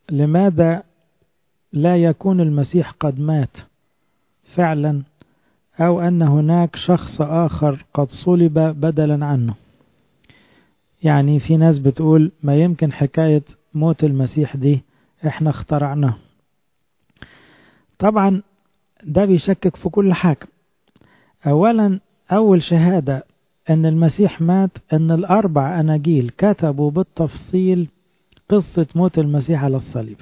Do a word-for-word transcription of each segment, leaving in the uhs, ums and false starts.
لماذا لا يكون المسيح قد مات فعلا، أو أن هناك شخص آخر قد صلب بدلا عنه؟ يعني في ناس بتقول ما يمكن حكاية موت المسيح دي احنا اخترعناه. طبعا ده بيشكك في كل حاجة. أولا، أول شهادة أن المسيح مات أن الأربع أناجيل كتبوا بالتفصيل قصة موت المسيح على الصليب.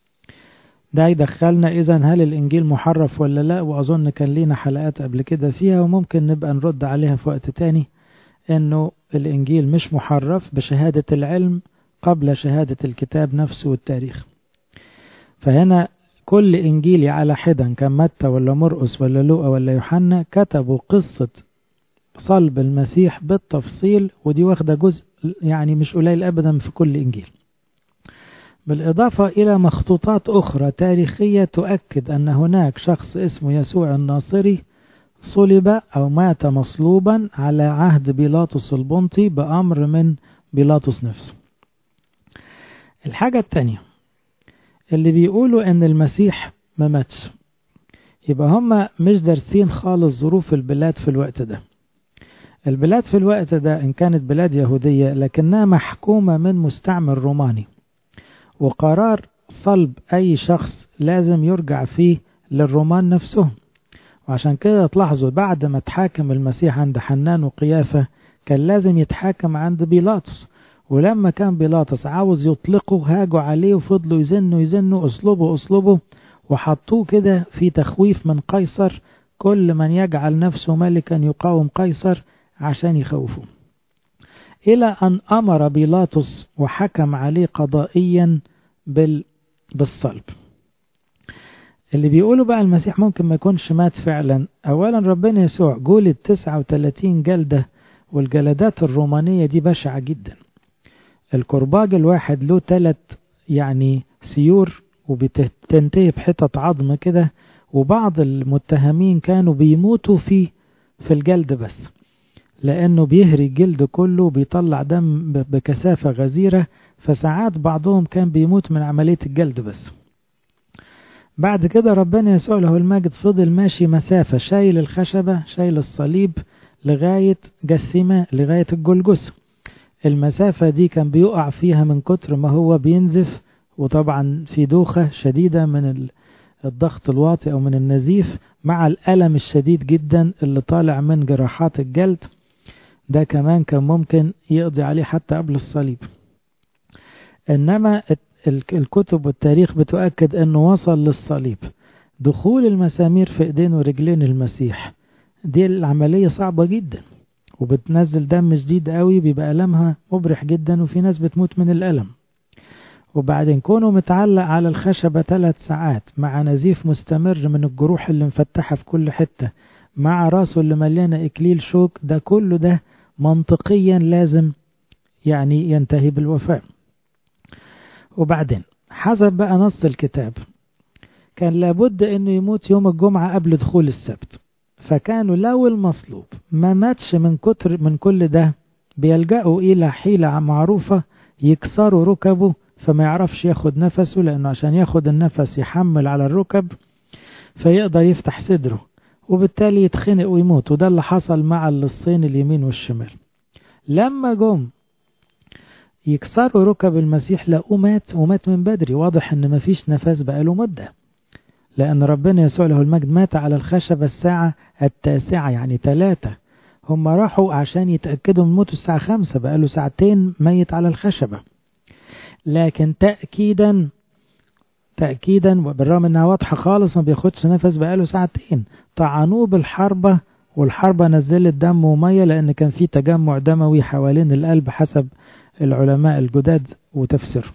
ده يدخلنا إذن هل الإنجيل محرف ولا لا، وأظن كان لينا حلقات قبل كده فيها وممكن نبقى نرد عليها في وقت تاني، أنه الإنجيل مش محرف بشهادة العلم قبل شهادة الكتاب نفسه والتاريخ. فهنا كل إنجيلي على حدا كان متى ولا مرقس ولا لوقا ولا يوحنا كتبوا قصة صلب المسيح بالتفصيل، ودي واخدة جزء يعني مش قليل أبدا في كل إنجيل، بالإضافة إلى مخطوطات أخرى تاريخية تؤكد أن هناك شخص اسمه يسوع الناصري صلب أو مات مصلوبا على عهد بيلاطس البنطي بأمر من بيلاطس نفسه. الحاجة التانية اللي بيقولوا أن المسيح ما ماتش، يبقى هم مش دارسين خالص ظروف البلاد في الوقت ده. البلاد في الوقت ده إن كانت بلاد يهودية لكنها محكومة من مستعمر روماني، وقرار صلب أي شخص لازم يرجع فيه للرومان نفسهم. وعشان كده تلاحظوا بعد ما تحاكم المسيح عند حنان وقيافة كان لازم يتحاكم عند بيلاطس، ولما كان بيلاطس عاوز يطلقه هاجوا عليه وفضلوا يزنوا يزنوا أصلبه أصلبه، وحطوه كده في تخويف من قيصر، كل من يجعل نفسه ملكا يقاوم قيصر عشان يخوفه، إلى أن أمر بيلاطس وحكم عليه قضائيا بال... بالصلب. اللي بيقولوا بقى المسيح ممكن ما يكونش مات فعلا، أولا ربنا يسوع جولد تسعة وثلاثين جلدة، والجلدات الرومانية دي بشعة جدا. الكرباج الواحد له ثلاث يعني سيور وبتنتهي بحتة عظم كده، وبعض المتهمين كانوا بيموتوا في في الجلد بس، لأنه بيهري الجلد كله وبيطلع دم بكثافة غزيرة، فساعات بعضهم كان بيموت من عملية الجلد بس. بعد كده ربنا يسوع له المجد فضل ماشي مسافة، شايل الخشبة شايل الصليب لغاية جثمة لغاية الجلجثة. المسافة دي كان بيقع فيها من كتر ما هو بينزف، وطبعا في دوخة شديدة من الضغط الواطي أو من النزيف مع الألم الشديد جدا اللي طالع من جراحات الجلد. ده كمان كان ممكن يقضي عليه حتى قبل الصليب. إنما الكتب والتاريخ بتؤكد أنه وصل للصليب. دخول المسامير في إيدين ورجلين المسيح دي العملية صعبة جدا، وبتنزل دم شديد قوي، بيبقى ألمها مبرح جدا، وفي ناس بتموت من الألم. وبعدين كونه متعلق على الخشبة ثلاث ساعات مع نزيف مستمر من الجروح اللي مفتحة في كل حتة، مع راسه اللي مليانة إكليل شوك، ده كله ده منطقيا لازم يعني ينتهي بالوفاة. وبعدين حسب بقى نص الكتاب كان لابد انه يموت يوم الجمعة قبل دخول السبت، فكانوا لو المصلوب ما ماتش من كتر من كل ده بيلجأوا الى حيلة معروفة، يكسروا ركبه فما يعرفش ياخد نفسه، لانه عشان ياخد النفس يحمل على الركب فيقدر يفتح صدره، وبالتالي يتخنق ويموت. وده اللي حصل مع اللصين اليمين والشمال. لما جم يكسروا ركب المسيح لقوا مات، ومات من بدري. واضح ان مفيش نفس بقاله مدة، لأن ربنا يسوع له المجد مات على الخشبة الساعة التاسعة يعني ثلاثة. هم راحوا عشان يتأكدوا من موته الساعة خمسة، بقاله ساعتين ميت على الخشبة. لكن تأكيدا تأكيدا وبالرغم انها واضحة خالص ما بياخدش نفس بقاله ساعتين، طعنوه بالحربة، والحربة نزلت دم ومية لأن كان في تجمع دموي حوالين القلب حسب العلماء الجداد وتفسيرهم.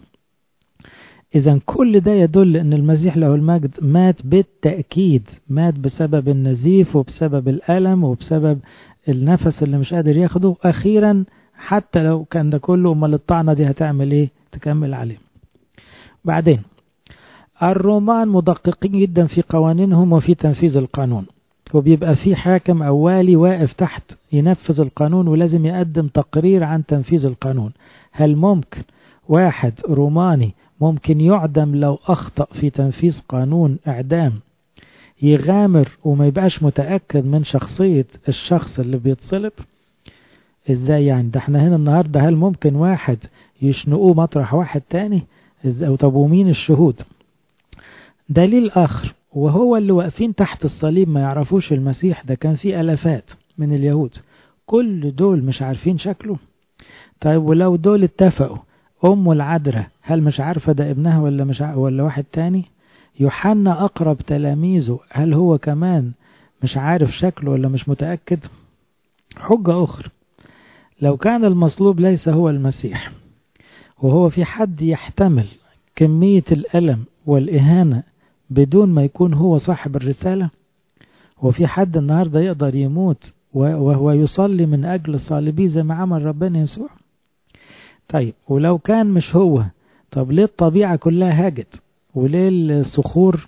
إذا كل ده يدل أن المسيح له المجد مات بالتأكيد، مات بسبب النزيف وبسبب الألم وبسبب النفس اللي مش قادر ياخده. أخيرا حتى لو كان ده كله، أمال الطعنة دي هتعمل إيه؟ تكمل عليه. بعدين الرومان مدققين جدا في قوانينهم وفي تنفيذ القانون، وبيبقى في حاكم أو والي واقف تحت ينفذ القانون، ولازم يقدم تقرير عن تنفيذ القانون. هل ممكن واحد روماني ممكن يعدم لو أخطأ في تنفيذ قانون إعدام، يغامر وما يبقاش متأكد من شخصية الشخص اللي بيتصلب؟ ازاي يعني؟ ده احنا هنا النهاردة هل ممكن واحد يشنقوه مطرح واحد تاني؟ ازاي؟ طب ومين الشهود؟ دليل آخر، وهو اللي واقفين تحت الصليب ما يعرفوش المسيح، ده كان فيه ألفات من اليهود، كل دول مش عارفين شكله. طيب ولو دول اتفقوا، أم العذراء هل مش عارفة ده ابنها ولا مش ع... ولا واحد تاني؟ يوحنا أقرب تلاميذه هل هو كمان مش عارف شكله ولا مش متأكد؟ حجة أخرى، لو كان المصلوب ليس هو المسيح، وهو في حد يحتمل كمية الألم والإهانة بدون ما يكون هو صاحب الرسالة؟ وفي حد النهاردة يقدر يموت وهو يصلي من أجل صالبيه زي ما عمل ربنا يسوع؟ طيب ولو كان مش هو، طب ليه الطبيعة كلها هاجت؟ وليه الصخور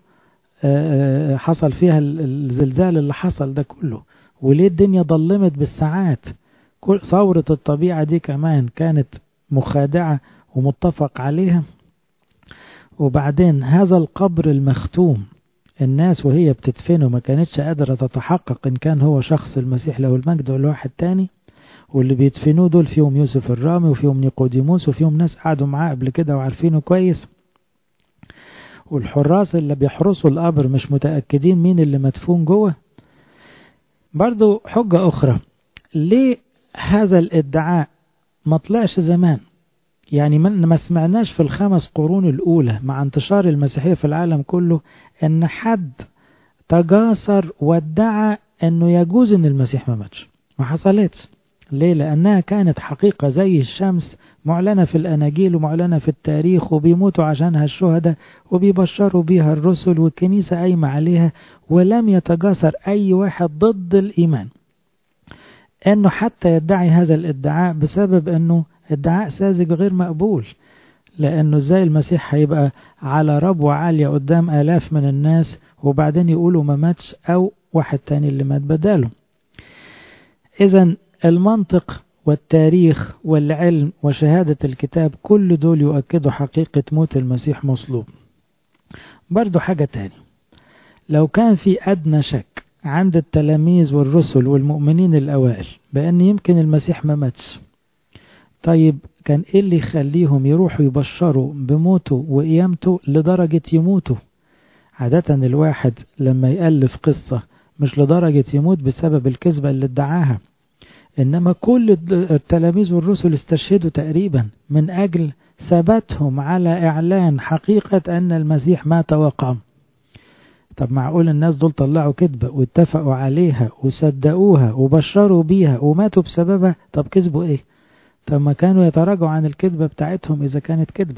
حصل فيها الزلزال اللي حصل ده كله؟ وليه الدنيا ضلمت بالساعات؟ كل ثورة الطبيعة دي كمان كانت مخادعة ومتفق عليها. وبعدين هذا القبر المختوم، الناس وهي بتدفنه ما كانتش قادرة تتحقق إن كان هو شخص المسيح له المجد ولا واحد تاني. واللي بيدفنوه دول فيهم يوسف الرامي وفيهم نيقوديموس وفيهم ناس قعدوا معاه قبل كده وعارفينه كويس. والحراس اللي بيحرسوا القبر مش متأكدين مين اللي مدفون جوه. برضو حجة أخرى، ليه هذا الادعاء ما طلعش زمان؟ يعني ما سمعناش في الخمس قرون الأولى مع انتشار المسيحية في العالم كله أن حد تجاسر وادعى أنه يجوز أن المسيح ما ماتش. ما حصلتش. ليه؟ لأنها كانت حقيقة زي الشمس، معلنة في الأناجيل ومعلنة في التاريخ، وبيموتوا عشانها الشهداء وبيبشروا بيها الرسل والكنيسة قايمة عليها، ولم يتجاسر أي واحد ضد الإيمان أنه حتى يدعي هذا الادعاء، بسبب أنه ادعاء ساذج غير مقبول. لأنه ازاي المسيح هيبقى على ربوة عالية قدام آلاف من الناس وبعدين يقولوا ما ماتش أو واحد تاني اللي مات بداله؟ إذن المنطق والتاريخ والعلم وشهادة الكتاب كل دول يؤكدوا حقيقة موت المسيح مصلوب. برضو حاجة تاني، لو كان في أدنى شك عند التلاميذ والرسل والمؤمنين الأوائل بأن يمكن المسيح ما ماتش، طيب كان إيه اللي يخليهم يروحوا يبشروا بموته وقيامته لدرجة يموتوا؟ عادة الواحد لما يألف قصة مش لدرجة يموت بسبب الكذبة اللي ادعاها، إنما كل التلاميذ والرسل استشهدوا تقريبا من أجل ثباتهم على إعلان حقيقة أن المسيح مات وقام. طب معقول الناس دول طلعوا كذبة واتفقوا عليها وصدقوها وبشروا بيها وماتوا بسببها؟ طب كذبوا إيه؟ طب ما كانوا يتراجعوا عن الكذبة بتاعتهم إذا كانت كذبة.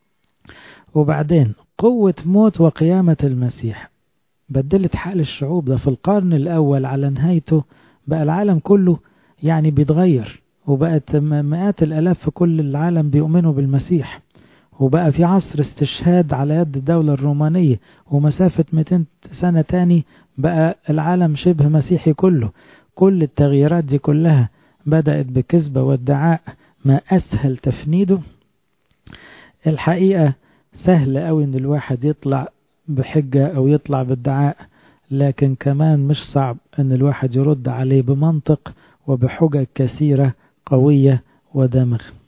وبعدين قوة موت وقيامة المسيح بدلت حال الشعوب. ده في القرن الأول على نهايته بقى العالم كله يعني بيتغير، وبقت مئات الألاف في كل العالم بيؤمنوا بالمسيح، وبقى في عصر استشهاد على يد الدولة الرومانية، ومسافة مئتين سنة تاني بقى العالم شبه مسيحي كله. كل التغييرات دي كلها بدأت بكذبة وادعاء ما أسهل تفنيده. الحقيقة سهل قوي إن الواحد يطلع بحجة أو يطلع بادعاء، لكن كمان مش صعب إن الواحد يرد عليه بمنطق وبحجج كثيرة قوية ودمغ.